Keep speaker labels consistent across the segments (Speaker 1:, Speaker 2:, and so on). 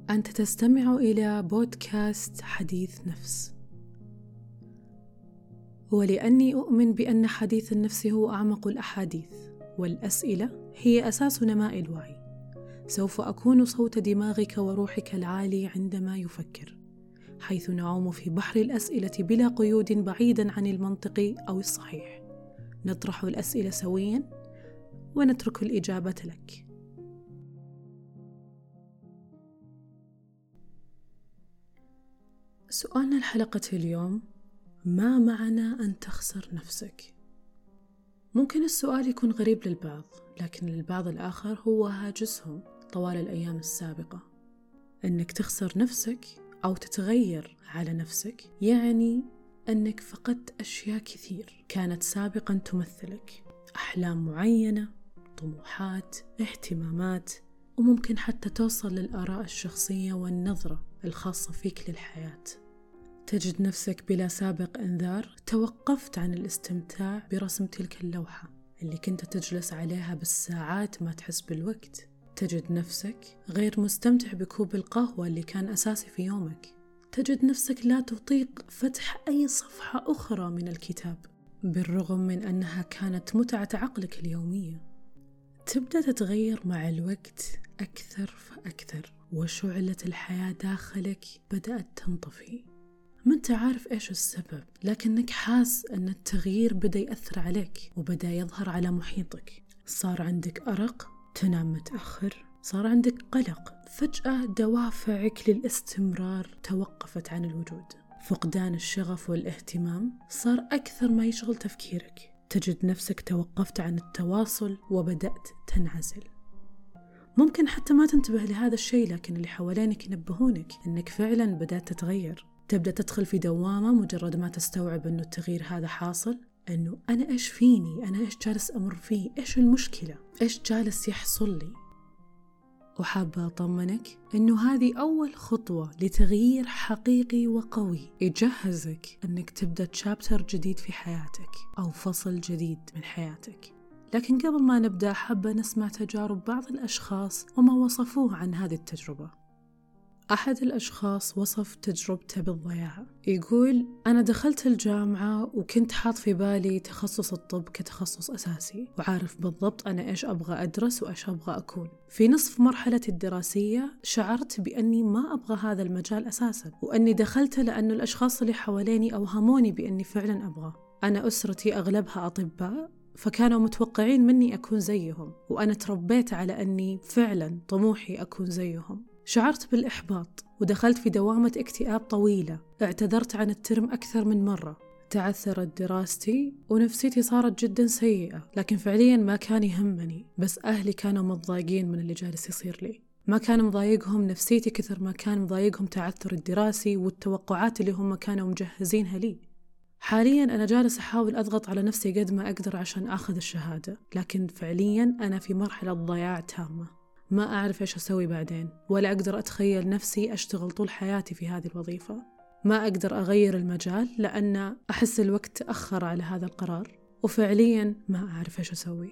Speaker 1: أنت تستمع إلى بودكاست حديث نفس. ولأني أؤمن بأن حديث النفس هو أعمق الأحاديث، والأسئلة هي أساس نماء الوعي، سوف أكون صوت دماغك وروحك العالي عندما يفكر، حيث نعوم في بحر الأسئلة بلا قيود، بعيداً عن المنطق أو الصحيح. نطرح الأسئلة سوياً ونترك الإجابة لك. سؤالنا الحلقة اليوم: ما معنى أن تخسر نفسك؟ ممكن السؤال يكون غريب للبعض، لكن للبعض الآخر هو هاجسهم طوال الأيام السابقة. أنك تخسر نفسك أو تتغير على نفسك يعني أنك فقدت أشياء كثير كانت سابقا تمثلك، أحلام معينة، طموحات، اهتمامات، وممكن حتى توصل للآراء الشخصية والنظرة الخاصة فيك للحياة. تجد نفسك بلا سابق إنذار توقفت عن الاستمتاع برسم تلك اللوحة اللي كنت تجلس عليها بالساعات ما تحس بالوقت. تجد نفسك غير مستمتع بكوب القهوة اللي كان أساسي في يومك. تجد نفسك لا تطيق فتح أي صفحة أخرى من الكتاب بالرغم من أنها كانت متعة عقلك اليومية. تبدأ تتغير مع الوقت أكثر فأكثر، وشعلة الحياة داخلك بدأت تنطفي. ما أنت عارف إيش السبب، لكنك حاس أن التغيير بدأ يأثر عليك وبدأ يظهر على محيطك. صار عندك أرق، تنام متأخر، صار عندك قلق، فجأة دوافعك للاستمرار توقفت عن الوجود. فقدان الشغف والاهتمام صار أكثر ما يشغل تفكيرك. تجد نفسك توقفت عن التواصل وبدأت تنعزل. ممكن حتى ما تنتبه لهذا الشيء، لكن اللي حوالينك ينبهونك أنك فعلا بدأت تتغير. تبدأ تدخل في دوامة مجرد ما تستوعب أنه التغيير هذا حاصل، أنه أنا إيش فيني، أنا إيش جالس أمر فيه، إيش المشكلة، إيش جالس يحصل لي. وحابة أطمنك أنه هذه أول خطوة لتغيير حقيقي وقوي يجهزك أنك تبدأ تشابتر جديد في حياتك أو فصل جديد من حياتك. لكن قبل ما نبدأ حابة نسمع تجارب بعض الأشخاص وما وصفوه عن هذه التجربة. أحد الأشخاص وصف تجربته بالضياع. يقول: أنا دخلت الجامعة وكنت حاط في بالي تخصص الطب كتخصص أساسي، وعارف بالضبط أنا إيش أبغى أدرس وإيش أبغى أكون. في نصف مرحلتي الدراسية شعرت بأني ما أبغى هذا المجال أساسا، وأني دخلت لأنه الأشخاص اللي حواليني أوهموني بأني فعلا أبغى. أنا أسرتي أغلبها أطباء، فكانوا متوقعين مني أكون زيهم، وأنا تربيت على أني فعلا طموحي أكون زيهم. شعرت بالإحباط ودخلت في دوامة اكتئاب طويلة. اعتذرت عن الترم أكثر من مرة، تعثرت دراستي ونفسيتي صارت جدا سيئة، لكن فعليا ما كان يهمني، بس أهلي كانوا متضايقين من اللي جالس يصير لي. ما كان مضايقهم نفسيتي كثر ما كان مضايقهم تعثر الدراسي والتوقعات اللي هم كانوا مجهزينها لي. حاليا أنا جالس أحاول أضغط على نفسي قد ما أقدر عشان أخذ الشهادة، لكن فعليا أنا في مرحلة ضياع تامة. ما أعرف إيش أسوي بعدين، ولا أقدر أتخيل نفسي أشتغل طول حياتي في هذه الوظيفة. ما أقدر أغير المجال لأن أحس الوقت تأخر على هذا القرار، وفعليا ما أعرف إيش أسوي.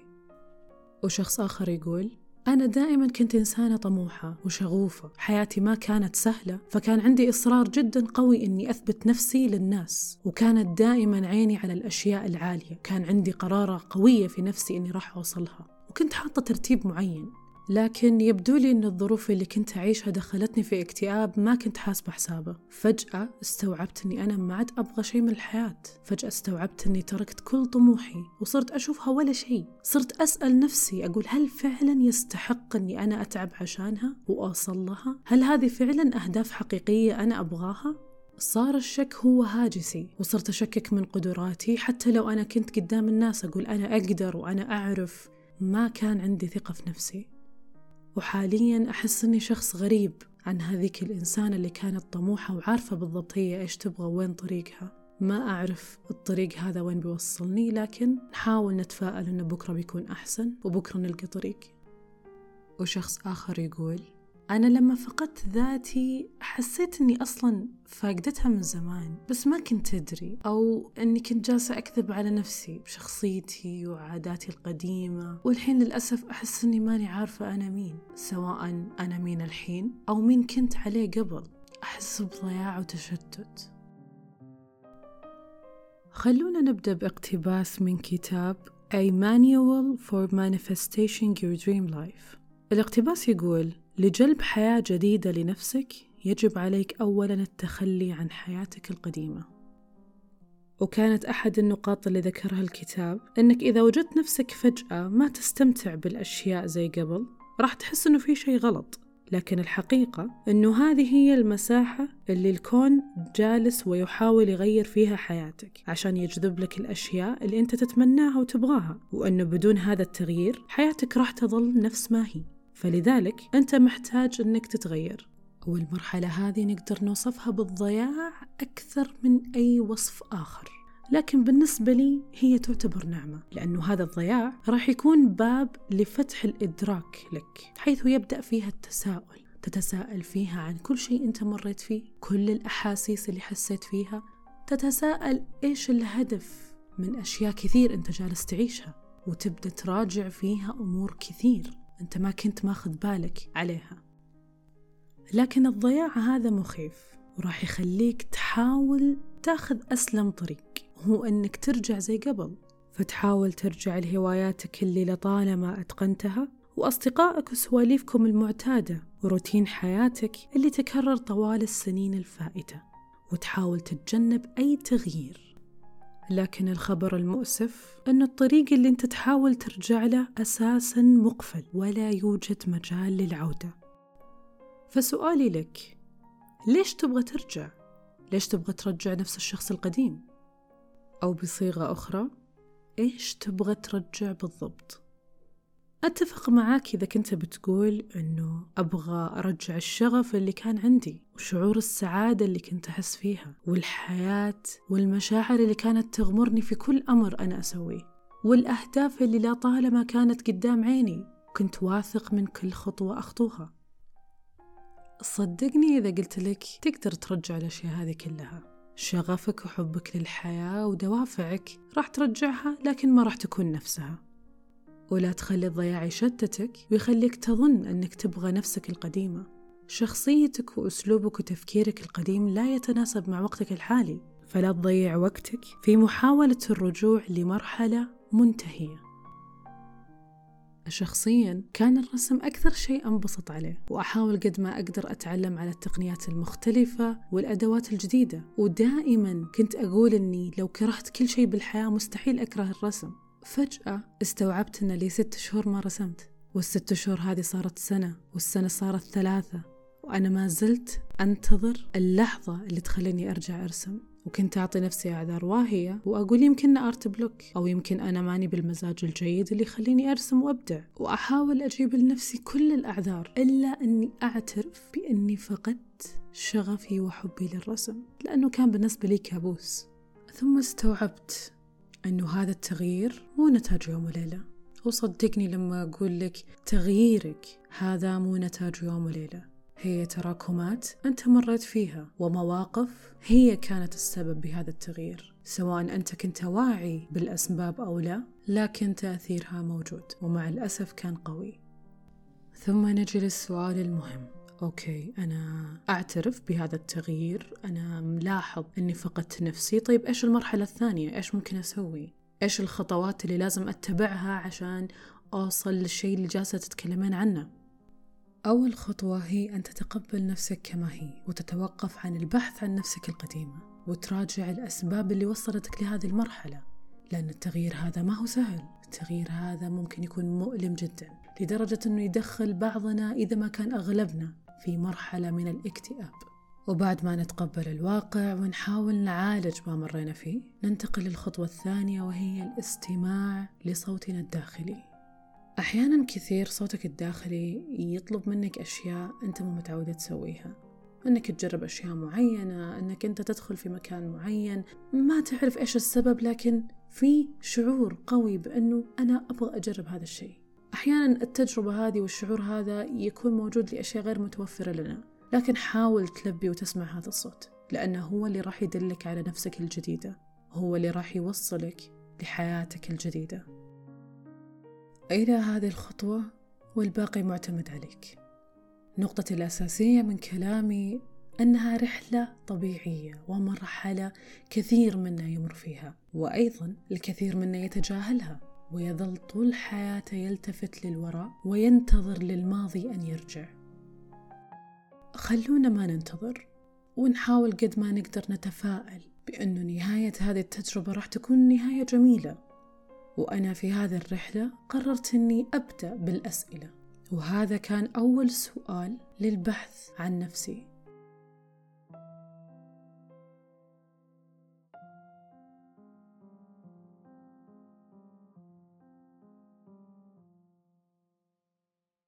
Speaker 1: وشخص آخر يقول: أنا دائما كنت إنسانة طموحة وشغوفة، حياتي ما كانت سهلة، فكان عندي إصرار جدا قوي إني أثبت نفسي للناس، وكانت دائما عيني على الأشياء العالية. كان عندي قرارة قوية في نفسي إني راح أوصلها، وكنت حاطة ترتيب معين. لكن يبدو لي أن الظروف اللي كنت أعيشها دخلتني في اكتئاب ما كنت حاسبة حسابه. فجأة استوعبت أني أنا ما عاد أبغى شيء من الحياة. فجأة استوعبت أني تركت كل طموحي وصرت أشوفها ولا شيء. صرت أسأل نفسي، أقول: هل فعلا يستحق أني أنا أتعب عشانها وأوصل لها؟ هل هذه فعلا أهداف حقيقية أنا أبغاها؟ صار الشك هو هاجسي، وصرت أشكك من قدراتي. حتى لو أنا كنت قدام الناس أقول أنا أقدر وأنا أعرف، ما كان عندي ثقة في نفسي. وحالياً أحس أني شخص غريب عن هذيك الإنسانة اللي كانت طموحة وعارفة بالضبط هي إيش تبغى وين طريقها. ما أعرف الطريق هذا وين بيوصلني، لكن نحاول نتفائل أن بكرة بيكون أحسن وبكرة نلقى طريق. وشخص آخر يقول: أنا لما فقدت ذاتي حسيت أني أصلا فاقدتها من زمان، بس ما كنت أدري، أو أني كنت جالسة أكذب على نفسي بشخصيتي وعاداتي القديمة. والحين للأسف أحس أني ماني عارفة أنا مين، سواء أنا مين الحين أو مين كنت عليه قبل. أحس بضياع وتشتت. خلونا نبدأ باقتباس من كتاب A Manual for Manifesting Your Dream Life. الاقتباس يقول: لجلب حياة جديدة لنفسك يجب عليك أولاً التخلي عن حياتك القديمة. وكانت أحد النقاط اللي ذكرها الكتاب أنك إذا وجدت نفسك فجأة ما تستمتع بالأشياء زي قبل، راح تحس أنه في شيء غلط. لكن الحقيقة أنه هذه هي المساحة اللي الكون جالس ويحاول يغير فيها حياتك عشان يجذب لك الأشياء اللي أنت تتمناها وتبغاها، وأنه بدون هذا التغيير حياتك راح تظل نفس ما هي. فلذلك أنت محتاج أنك تتغير. والمرحلة هذه نقدر نوصفها بالضياع أكثر من أي وصف آخر، لكن بالنسبة لي هي تعتبر نعمة، لأنه هذا الضياع راح يكون باب لفتح الإدراك لك، حيث يبدأ فيها التساؤل. تتساءل فيها عن كل شيء أنت مريت فيه، كل الأحاسيس اللي حسيت فيها. تتساءل إيش الهدف من أشياء كثير أنت جالس تعيشها، وتبدأ تراجع فيها أمور كثير أنت ما كنت ماخذ بالك عليها. لكن الضياع هذا مخيف، وراح يخليك تحاول تاخذ أسلم طريق، هو أنك ترجع زي قبل. فتحاول ترجع لهواياتك اللي لطالما أتقنتها، وأصدقائك وسواليفكم المعتادة، وروتين حياتك اللي تكرر طوال السنين الفائتة، وتحاول تتجنب أي تغيير. لكن الخبر المؤسف أن الطريق اللي أنت تحاول ترجع له أساساً مقفل، ولا يوجد مجال للعودة. فسؤالي لك، ليش تبغى ترجع؟ ليش تبغى ترجع نفس الشخص القديم؟ أو بصيغة أخرى، إيش تبغى ترجع بالضبط؟ أتفق معاك إذا كنت بتقول أنه أبغى أرجع الشغف اللي كان عندي، وشعور السعادة اللي كنت أحس فيها، والحياة والمشاعر اللي كانت تغمرني في كل أمر أنا أسويه، والأهداف اللي لا طالما كانت قدام عيني، كنت واثق من كل خطوة أخطوها. صدقني إذا قلت لك تقدر ترجع الأشياء هذه كلها. شغفك وحبك للحياة ودوافعك راح ترجعها، لكن ما راح تكون نفسها. ولا تخلي الضياع يشتتك ويخليك تظن أنك تبغى نفسك القديمة. شخصيتك وأسلوبك وتفكيرك القديم لا يتناسب مع وقتك الحالي، فلا تضيع وقتك في محاولة الرجوع لمرحلة منتهية. شخصياً كان الرسم أكثر شيء أنبسط عليه، وأحاول قد ما أقدر أتعلم على التقنيات المختلفة والأدوات الجديدة، ودائماً كنت أقول أني لو كرهت كل شيء بالحياة مستحيل أكره الرسم. فجأة استوعبت أن لي 6 شهور ما رسمت، وال6 شهور هذه صارت سنة، والسنة صارت 3، وأنا ما زلت أنتظر اللحظة اللي تخليني أرجع أرسم. وكنت أعطي نفسي أعذار واهية وأقول يمكن أرت بلوك، أو يمكن أنا ماني بالمزاج الجيد اللي يخليني أرسم وأبدع، وأحاول أجيب لنفسي كل الأعذار، إلا أني أعترف بأني فقدت شغفي وحبي للرسم، لأنه كان بالنسبة لي كابوس. ثم استوعبت أنه هذا التغيير مو نتاج يوم وليلة. وصدقني لما أقول لك تغييرك هذا مو نتاج يوم وليلة، هي تراكمات أنت مريت فيها، ومواقف هي كانت السبب بهذا التغيير، سواء أنت كنت واعي بالأسباب أو لا، لكن تأثيرها موجود، ومع الأسف كان قوي. ثم نجي للسؤال المهم. أوكي، أنا أعترف بهذا التغيير، أنا ملاحظ أني فقدت نفسي. طيب إيش المرحلة الثانية؟ إيش ممكن أسوي؟ إيش الخطوات اللي لازم أتبعها عشان أوصل للشيء اللي جالسة تتكلمين عنه؟ أول خطوة هي أن تتقبل نفسك كما هي، وتتوقف عن البحث عن نفسك القديمة، وتراجع الأسباب اللي وصلتك لهذه المرحلة، لأن التغيير هذا ما هو سهل. التغيير هذا ممكن يكون مؤلم جدا، لدرجة أنه يدخل بعضنا إذا ما كان أغلبنا في مرحلة من الاكتئاب. وبعد ما نتقبل الواقع ونحاول نعالج ما مرينا فيه، ننتقل للخطوة الثانية، وهي الاستماع لصوتنا الداخلي. أحيانا كثير صوتك الداخلي يطلب منك أشياء أنت مو متعودة تسويها، أنك تجرب أشياء معينة، أنك أنت تدخل في مكان معين، ما تعرف إيش السبب، لكن في شعور قوي بأنه أنا أبغى أجرب هذا الشيء. أحيانا التجربة هذه والشعور هذا يكون موجود لأشياء غير متوفرة لنا، لكن حاول تلبي وتسمع هذا الصوت، لأنه هو اللي راح يدلك على نفسك الجديدة، هو اللي راح يوصلك لحياتك الجديدة. إلى هذه الخطوة والباقي معتمد عليك. نقطتي الأساسية من كلامي أنها رحلة طبيعية ومرحلة كثير منا يمر فيها، وأيضا الكثير منا يتجاهلها ويظل طول حياته يلتفت للوراء وينتظر للماضي أن يرجع. خلونا ما ننتظر، ونحاول قد ما نقدر نتفائل بأنه نهاية هذه التجربة راح تكون نهاية جميلة. وأنا في هذه الرحلة قررت أني أبدأ بالأسئلة، وهذا كان أول سؤال للبحث عن نفسي.